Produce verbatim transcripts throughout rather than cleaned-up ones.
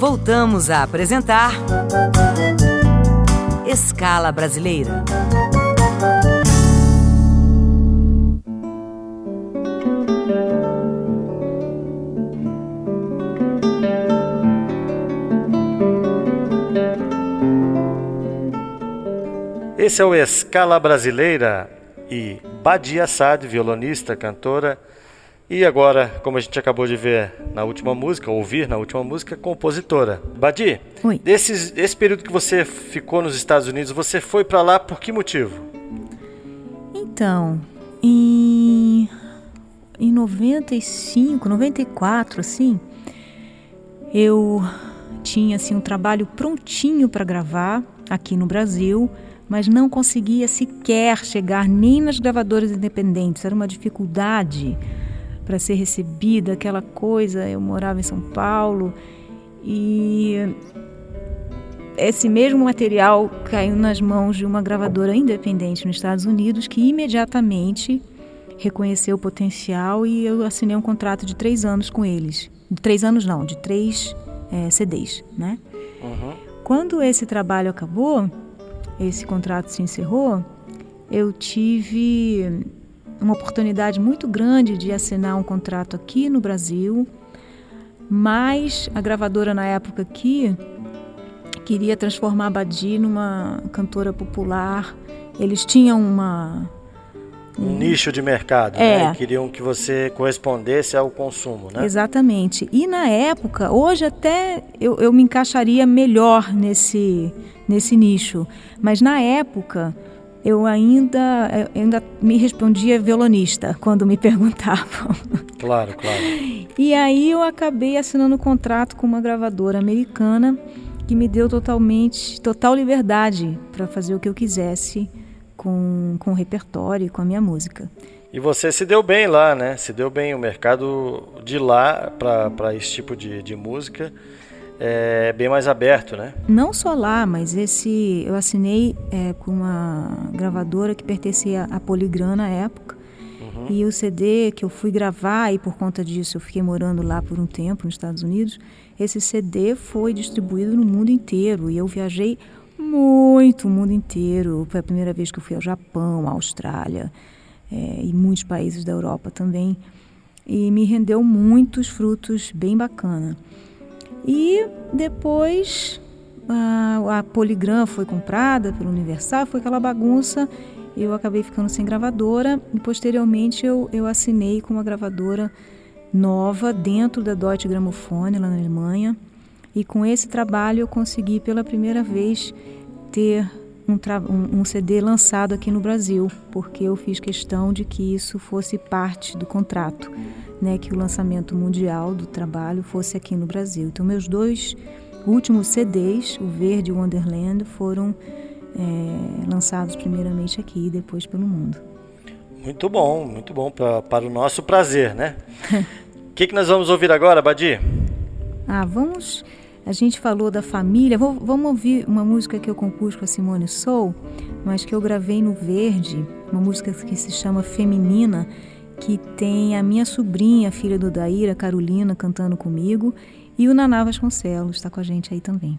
voltamos a apresentar Escala Brasileira. Esse é o Escala Brasileira e Badi Assad, violonista, cantora, e agora, como a gente acabou de ver na última música, ouvir na última música, compositora. Badi, Oi. Desses, desse período que você ficou nos Estados Unidos, você foi para lá por que motivo? Então, em, em noventa e cinco, noventa e quatro, assim, eu tinha assim, um trabalho prontinho para gravar aqui no Brasil, mas não conseguia sequer chegar nem nas gravadoras independentes. Era uma dificuldade para ser recebida, aquela coisa. Eu morava em São Paulo e esse mesmo material caiu nas mãos de uma gravadora independente nos Estados Unidos, que imediatamente reconheceu o potencial, e eu assinei um contrato de três anos com eles. De três anos não, de três é, C Ds, né? Uhum. Quando esse trabalho acabou, esse contrato se encerrou, eu tive uma oportunidade muito grande de assinar um contrato aqui no Brasil, mas a gravadora na época aqui queria transformar a Badi numa cantora popular. Eles tinham uma... Um, um nicho de mercado, é. né? E queriam que você correspondesse ao consumo, né? Exatamente. E na época, hoje até eu, eu me encaixaria melhor nesse, nesse nicho, mas na época eu ainda, eu ainda me respondia violonista quando me perguntavam. Claro, claro. E aí eu acabei assinando um contrato com uma gravadora americana que me deu totalmente, total liberdade para fazer o que eu quisesse com, com o repertório e com a minha música. E você se deu bem lá, né? Se deu bem. O mercado de lá para esse tipo de, de música é bem mais aberto, né? Não só lá, mas esse eu assinei é, com uma gravadora que pertencia à Polygram na época. Uhum. E o C D que eu fui gravar, e por conta disso eu fiquei morando lá por um tempo nos Estados Unidos, esse C D foi distribuído no mundo inteiro, e eu viajei muito o mundo inteiro. Foi a primeira vez que eu fui ao Japão, à Austrália, é, e muitos países da Europa também, e me rendeu muitos frutos bem bacana. E depois a, a Polygram foi comprada pelo Universal, foi aquela bagunça, eu acabei ficando sem gravadora, e posteriormente eu, eu assinei com uma gravadora nova dentro da Deutsche Grammophon, lá na Alemanha, e com esse trabalho eu consegui pela primeira vez ter um, tra- um, um C D lançado aqui no Brasil, porque eu fiz questão de que isso fosse parte do contrato, né, que o lançamento mundial do trabalho fosse aqui no Brasil. Então meus dois últimos C Ds, o Verde e o Wonderland, foram é, lançados primeiramente aqui e depois pelo mundo. Muito bom, muito bom, pra, para o nosso prazer, né? O que, que nós vamos ouvir agora, Badi? Ah, vamos... A gente falou da família. Vou, vamos ouvir uma música que eu compus com a Simone Sou, mas que eu gravei no Verde, uma música que se chama Feminina, que tem a minha sobrinha, filha do Daíra, a Carolina, cantando comigo, e o Naná Vasconcelos está com a gente aí também.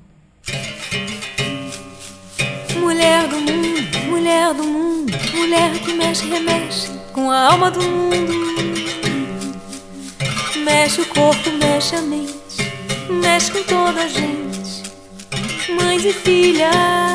Mulher do mundo, mulher do mundo, mulher que mexe, remexe com a alma do mundo. Mexe o corpo, mexe a mente, mexe com toda a gente. Mães e filhas,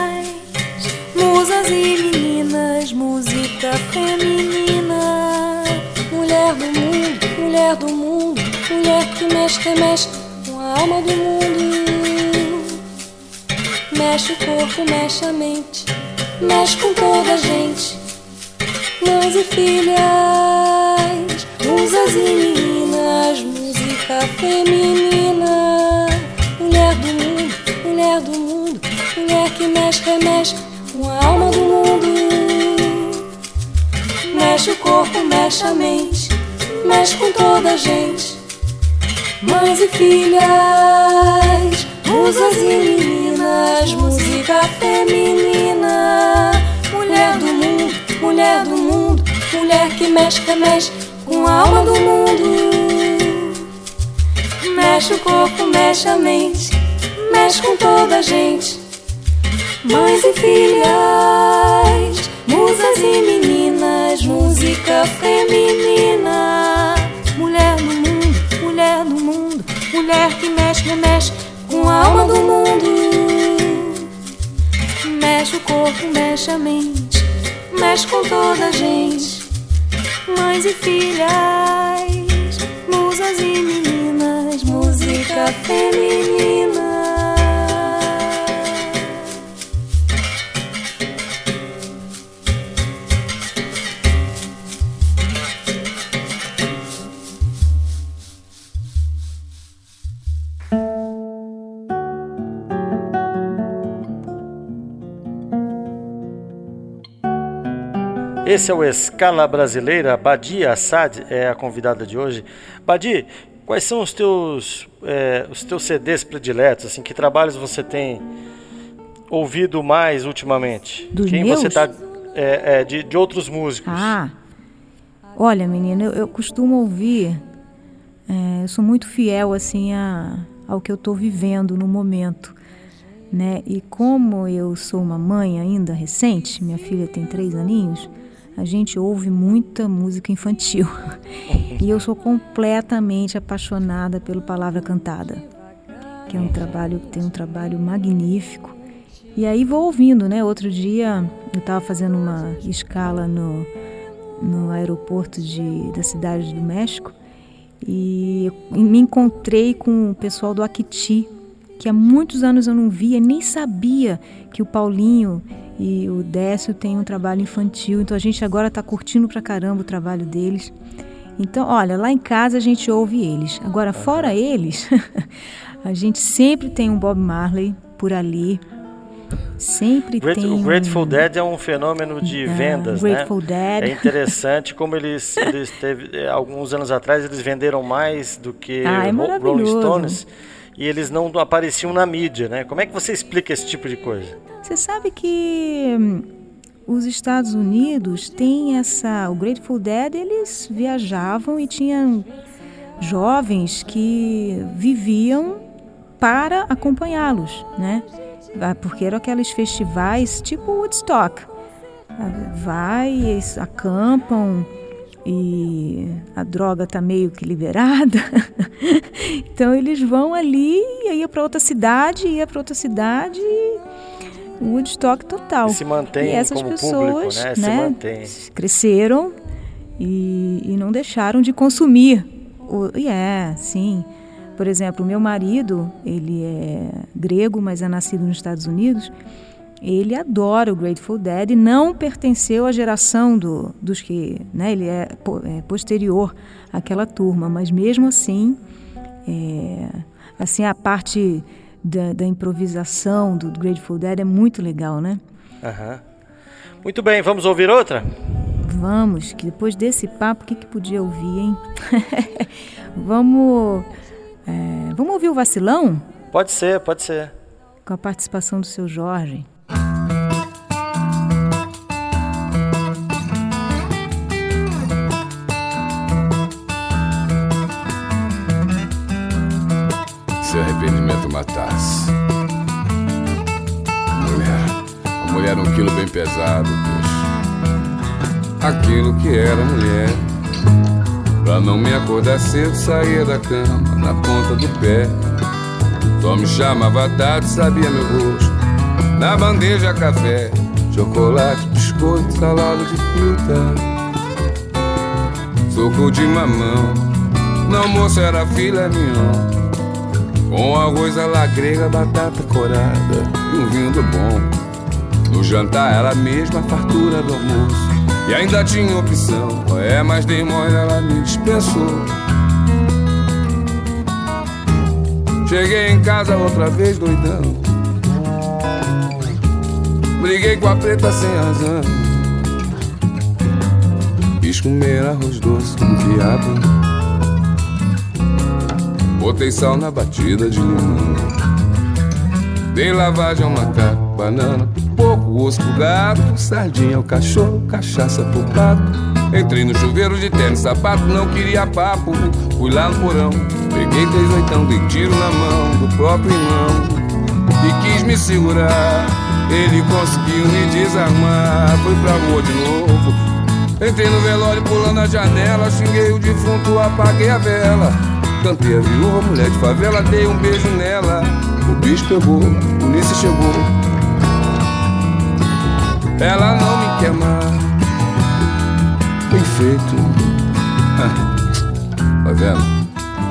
musas e meninas, música feminina. Mulher do mundo, mulher do mundo, mulher que mexe, remexe com a alma do mundo. Mexe o corpo, mexe a mente, mexe com toda a gente. Mães e filhas, musas e meninas, música feminina. Mulher do mundo, mulher do mundo, mulher que mexe, remexe com a alma do mundo. Mexe o corpo, mexe a mente, mexe com toda a gente. Mães e filhas, musas e meninas, música feminina. Mulher do mundo, mulher do mundo, mulher que mexe, remexe com a alma do mundo. Mexe o corpo, mexe a mente, mexe com toda a gente. Mães e filhas, musas e meninas, música feminina. Mulher no mundo, mulher no mundo, mulher que mexe, remexe com a alma do mundo. Mexe o corpo, mexe a mente, mexe com toda a gente. Mães e filhas, musas e meninas, música feminina. Esse é o Escala Brasileira. Badi Assad é a convidada de hoje. Badi, quais são os teus, é, os teus C Ds prediletos? Assim, que trabalhos você tem ouvido mais ultimamente? Dos Quem meus? você tá é, é, de, de outros músicos? Ah, olha, menina, eu, eu costumo ouvir. É, eu sou muito fiel assim a, ao que eu estou vivendo no momento, né? E como eu sou uma mãe ainda recente, minha filha tem três aninhos. A gente ouve muita música infantil e eu sou completamente apaixonada pelo Palavra Cantada, que é um trabalho que tem um trabalho magnífico. E aí vou ouvindo, né? Outro dia eu estava fazendo uma escala no, no aeroporto de, da cidade do México e, e me encontrei com o pessoal do Aquiti, que há muitos anos eu não via, nem sabia que o Paulinho e o Décio têm um trabalho infantil. Então a gente agora está curtindo pra caramba o trabalho deles. Então, olha, lá em casa a gente ouve eles. Agora, fora eles, a gente sempre tem um Bob Marley por ali. Sempre Great, tem o Grateful um... Dead é um fenômeno de Ah, vendas, Grateful né? Dead. É interessante como eles, eles teve, alguns anos atrás eles venderam mais do que Ah, é Ro- Rolling maravilhoso. Stones e eles não apareciam na mídia, né? Como é que você explica esse tipo de coisa? Você sabe que hum, os Estados Unidos têm essa... O Grateful Dead, eles viajavam e tinham jovens que viviam para acompanhá-los, né? Porque eram aqueles festivais tipo Woodstock. Vai, eles acampam e a droga tá meio que liberada. Então eles vão ali e ia para outra cidade, ia para outra cidade e Woodstock total. E se mantém e essas como pessoas, público, né? Se né, mantém. cresceram e, e não deixaram de consumir. O, e é, sim. Por exemplo, o meu marido, ele é grego, mas é nascido nos Estados Unidos. Ele adora o Grateful Dead e não pertenceu à geração do, dos que... Né, ele é, é posterior àquela turma, mas mesmo assim, é, assim a parte da, da improvisação do Grateful Dead é muito legal, né? Uhum. Muito bem, vamos ouvir outra? Vamos, que depois desse papo, o que, que podia ouvir, hein? Vamos... É, vamos ouvir o Vacilão? Pode ser, pode ser. Com a participação do seu Jorge. Se arrependimento matasse. Mulher, a mulher é um quilo bem pesado, bicho. Aquilo que era mulher. Pra não me acordar cedo, saía da cama na ponta do pé. Só me chamava tarde, sabia meu rosto. Na bandeja café, chocolate, biscoito, salada de fruta, suco de mamão. No almoço era filé mignon, com arroz à la grega, batata corada e um vinho bom. No jantar era a mesma fartura do almoço. E ainda tinha opção, é, mas dei mole, ela me dispensou. Cheguei em casa outra vez doidão, briguei com a preta sem razão. Quis comer arroz doce com quiabo, botei sal na batida de limão. Dei lavagem ao macaco, banana, pouco porco, osso pro gato, sardinha ao cachorro, cachaça pro pato. Entrei no chuveiro de tênis, sapato, não queria papo. Fui lá no porão, peguei três oitão, dei tiro na mão do próprio irmão e quis me segurar. Ele conseguiu me desarmar, fui pra rua de novo. Entrei no velório pulando a janela, xinguei o defunto, apaguei a vela. Cantei a viúva, mulher de favela, dei um beijo nela. O bicho pegou, a polícia chegou. Ela não me quer mais. Bem feito. Tá vendo?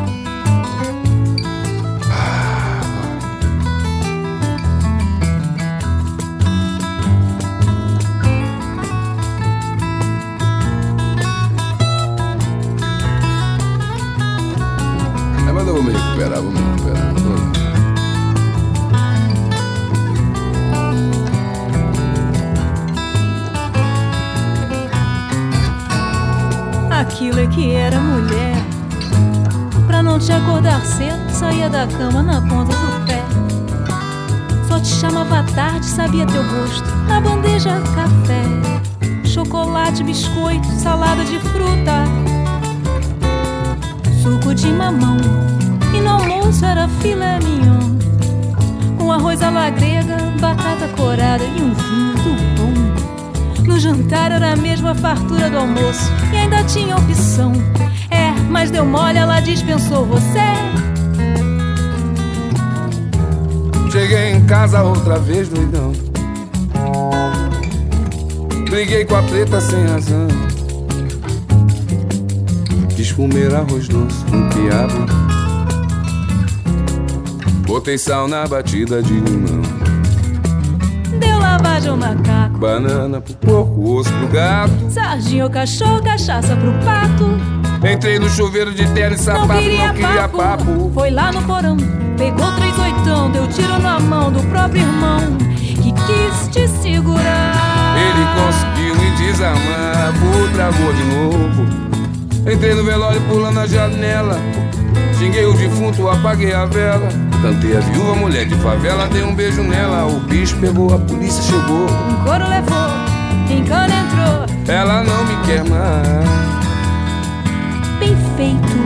Mas eu vou me recuperar, vou me recuperar. Aquilo é que era mulher. Pra não te acordar cedo, saía da cama na ponta do pé. Só te chamava à tarde, sabia teu gosto. Na bandeja café, chocolate, biscoito, salada de fruta, suco de mamão. E no almoço era filé mignon, com arroz à la grega, batata corada e um vinho do bom. No jantar era a mesma fartura do almoço e ainda tinha opção. É, mas deu mole, ela dispensou você. Cheguei em casa outra vez, doidão. Briguei com a preta sem razão. Quis comer arroz doce com quiabo. Botei sal na batida de limão. Deu lavagem ao macaco, banana pro porco, osso pro gato, sardinha ao cachorro, cachaça pro pato. Entrei no chuveiro de tênis, sapato, não queria, não queria papo. papo. Foi lá no porão, pegou três oitão, deu tiro na mão do próprio irmão que quis te segurar. Ele conseguiu me desarmar, fui pra rua de novo. Entrei no velório pulando a janela, xinguei o defunto, apaguei a vela. Cantei a viúva, mulher de favela, dei um beijo nela. O bicho pegou, a polícia chegou. Um couro levou, em cana entrou. Ela não me quer mais. Bem feito.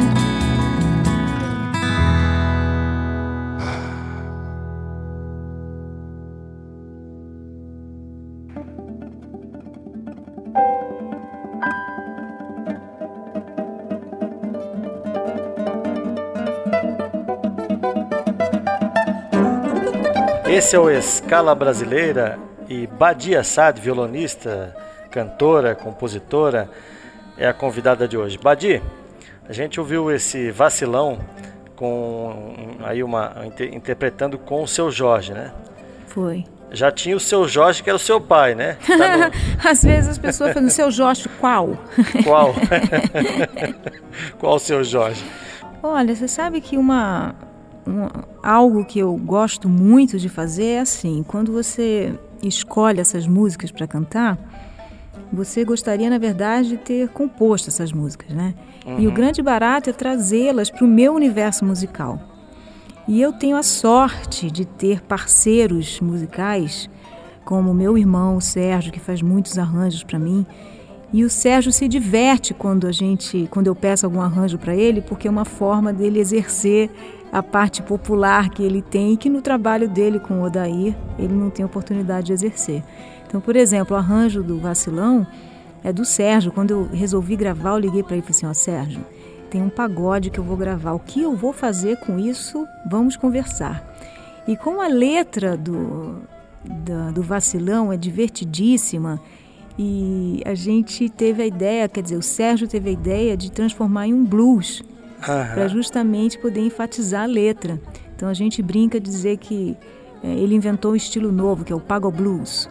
Esse é o Escala Brasileira e Badia Saad, violonista, cantora, compositora, é a convidada de hoje. Badi, a gente ouviu esse Vacilão com aí uma interpretando com o seu Jorge, né? Foi. Já tinha o seu Jorge, que era o seu pai, né? Tá no... Às vezes as pessoas falam, seu Jorge, qual? Qual? Qual o seu Jorge? Olha, você sabe que uma... Um, algo que eu gosto muito de fazer é assim, quando você escolhe essas músicas para cantar, você gostaria, na verdade, de ter composto essas músicas, né? Uhum. E o grande barato é trazê-las para o meu universo musical. E eu tenho a sorte de ter parceiros musicais, como o meu irmão, o Sérgio, que faz muitos arranjos para mim. E o Sérgio se diverte quando, a gente, quando eu peço algum arranjo para ele, porque é uma forma dele exercer a parte popular que ele tem e que no trabalho dele com o Odair ele não tem oportunidade de exercer. Então, por exemplo, o arranjo do Vacilão é do Sérgio. Quando eu resolvi gravar, eu liguei para ele e falei assim, ó, Sérgio, tem um pagode que eu vou gravar. O que eu vou fazer com isso? Vamos conversar. E como a letra do, do, do Vacilão é divertidíssima, e a gente teve a ideia, quer dizer, o Sérgio teve a ideia de transformar em um blues, para justamente poder enfatizar a letra. Então a gente brinca de dizer que é, ele inventou um estilo novo, que é o Pago Blues.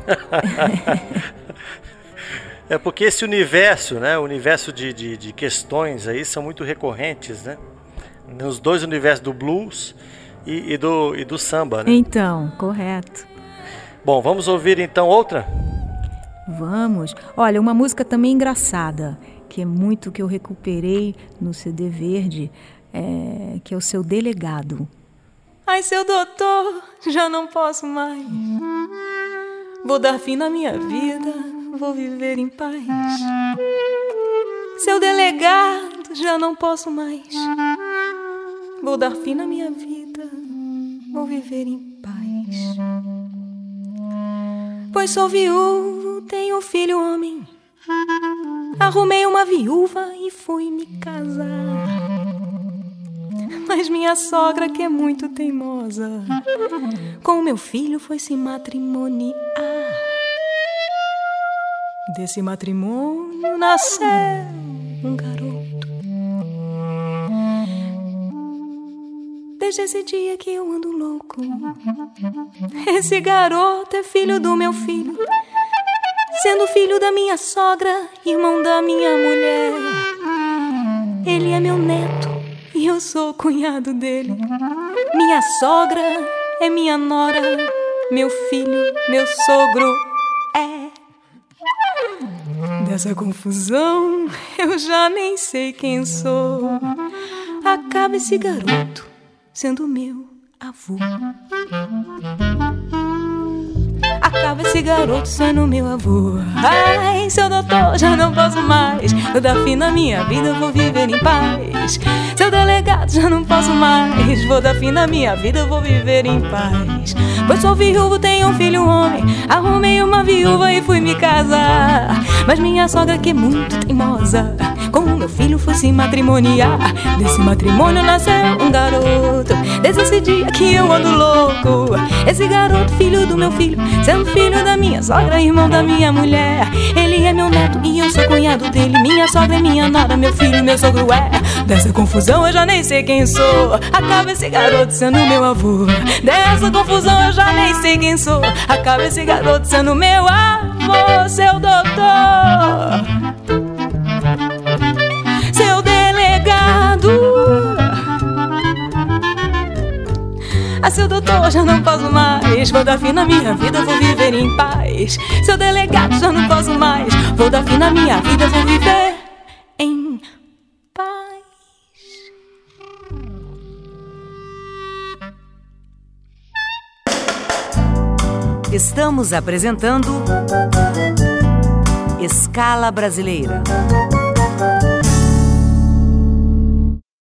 É porque esse universo, né, o universo de, de, de questões aí são muito recorrentes, né? Nos dois universos do blues e, e, do, e do samba, né? Então, correto. Bom, vamos ouvir então outra? Vamos. Olha, uma música também engraçada, que é muito que eu recuperei no C D Verde, é, que é o Seu Delegado. Ai, seu doutor, já não posso mais. Vou dar fim na minha vida, vou viver em paz. Seu delegado, já não posso mais. Vou dar fim na minha vida, vou viver em paz. Pois sou viúvo, tenho um filho homem. Arrumei uma viúva e fui me casar. Mas minha sogra, que é muito teimosa, com meu filho foi se matrimoniar. Desse matrimônio nasceu um garoto. Desde esse dia que eu ando louco. Esse garoto é filho do meu filho, sendo filho da minha sogra, irmão da minha mulher. Ele é meu neto e eu sou o cunhado dele. Minha sogra é minha nora, meu filho, meu sogro é. Dessa confusão eu já nem sei quem sou. Acaba esse garoto sendo meu avô. Acaba esse garoto sendo meu avô. Ai, seu doutor, já não posso mais. Vou dar fim na minha vida, vou viver em paz. Seu delegado, já não posso mais. Vou dar fim na minha vida, vou viver em paz. Pois sou viúvo, tenho um filho homem. Arrumei uma viúva e fui me casar. Mas minha sogra, que é muito teimosa, com o meu filho foi se matrimoniar. Desse matrimônio nasceu um garoto. Desde esse dia que eu ando louco. Esse garoto, filho do meu filho, sendo filho da minha sogra, irmão da minha mulher. Ele é meu neto e eu sou cunhado dele. Minha sogra é minha nora, meu filho, meu sogro é. Dessa confusão eu já nem sei quem sou. Acaba esse garoto sendo meu avô. Dessa confusão eu já nem sei quem sou. Acaba esse garoto sendo meu avô. Seu doutor, seu delegado. Ah, seu doutor, já não posso mais. Vou dar fim na minha vida, vou viver em paz. Seu delegado, já não posso mais. Vou dar fim na minha vida, vou viver em paz. Estamos apresentando Escala Brasileira.